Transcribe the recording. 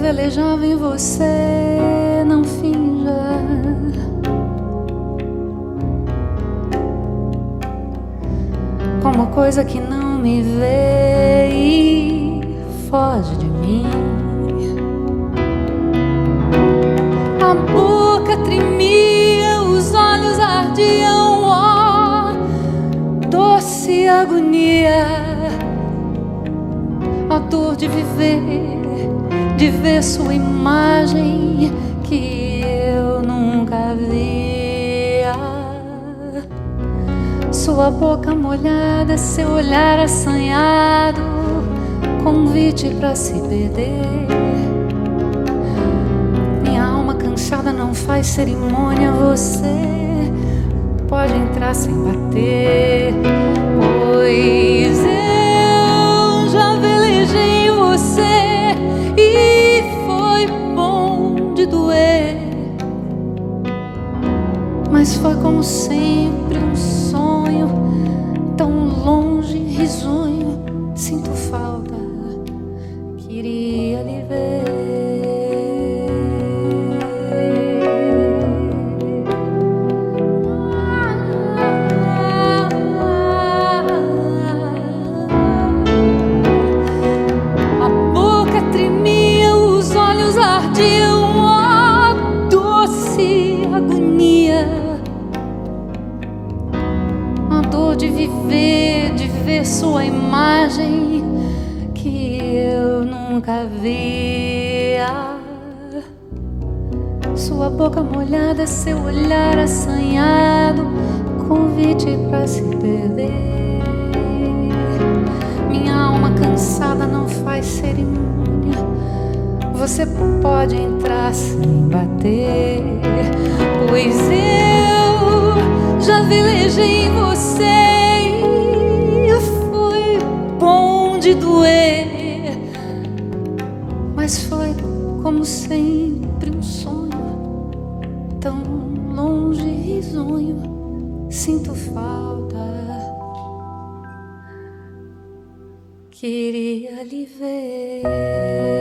velejava em você, não finja. Como coisa que não me vê e foge de mim. A boca tremia, os olhos ardiam, ó, doce agonia. A dor de viver, de ver sua imagem que eu nunca via. Sua boca molhada, seu olhar assanhado, convite pra se perder. Minha alma cansada não faz cerimônia, você pode entrar sem bater. Pois eu já velejei em você e foi bom de doer. Mas foi como sempre um sonho, tão longe, risonho. Sinto falta, queria lhe ver. A boca tremia, os olhos ardiam, ó, doce agonia. A dor de viver, de ver sua imagem que eu nunca via. Sua boca molhada, seu olhar assanhado, convite pra se perder. Minha alma cansada não faz cerimônia, você pode entrar sem bater. Pois eu já velejei em você e foi bom de doer. Mas foi como sempre um sonho, tão longe, risonho. Sinto falta, queria lhe ver.